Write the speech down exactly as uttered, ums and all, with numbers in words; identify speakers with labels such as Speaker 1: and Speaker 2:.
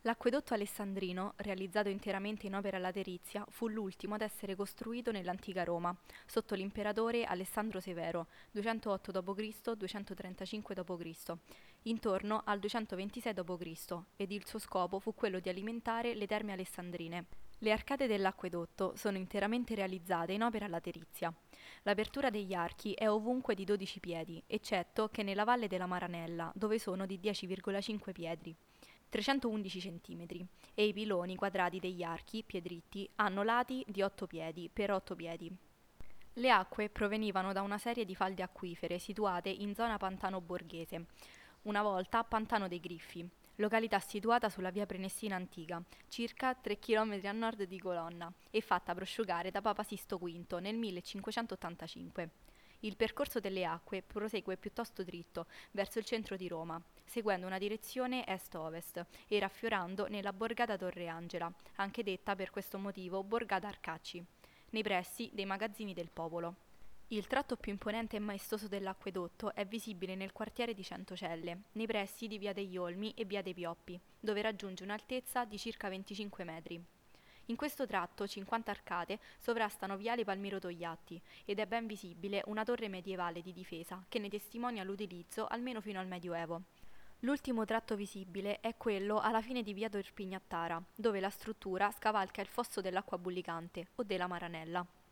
Speaker 1: L'acquedotto alessandrino, realizzato interamente in opera laterizia, fu l'ultimo ad essere costruito nell'antica Roma, sotto l'imperatore Alessandro Severo, duecentootto dopo Cristo duecentotrentacinque dopo Cristo, intorno al duecentoventisei dopo Cristo, ed il suo scopo fu quello di alimentare le terme alessandrine. Le arcate dell'acquedotto sono interamente realizzate in opera laterizia. L'apertura degli archi è ovunque di dodici piedi, eccetto che nella valle della Maranella, dove sono di dieci virgola cinque piedi, trecentoundici centimetri, e i piloni quadrati degli archi, piedritti, hanno lati di otto piedi per otto piedi. Le acque provenivano da una serie di falde acquifere situate in zona Pantano Borghese, una volta Pantano dei Griffi, località situata sulla via Prenestina antica, circa tre chilometri a nord di Colonna, e fatta prosciugare da Papa Sisto V nel millecinquecentottantacinque. Il percorso delle acque prosegue piuttosto dritto verso il centro di Roma, seguendo una direzione est-ovest e raffiorando nella borgata Torre Angela, anche detta per questo motivo Borgata Arcacci, nei pressi dei magazzini del popolo. Il tratto più imponente e maestoso dell'acquedotto è visibile nel quartiere di Centocelle, nei pressi di via degli Olmi e via dei Pioppi, dove raggiunge un'altezza di circa venticinque metri. In questo tratto cinquanta arcate sovrastano viale Palmiro Togliatti ed è ben visibile una torre medievale di difesa che ne testimonia l'utilizzo almeno fino al Medioevo. L'ultimo tratto visibile è quello alla fine di via Torpignattara, dove la struttura scavalca il fosso dell'acqua bullicante o della Maranella.